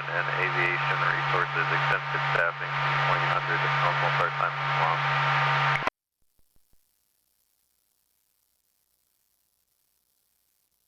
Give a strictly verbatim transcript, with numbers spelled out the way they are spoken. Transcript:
and Aviation Resources, extensive staffing, twenty hundred, normal start time tomorrow.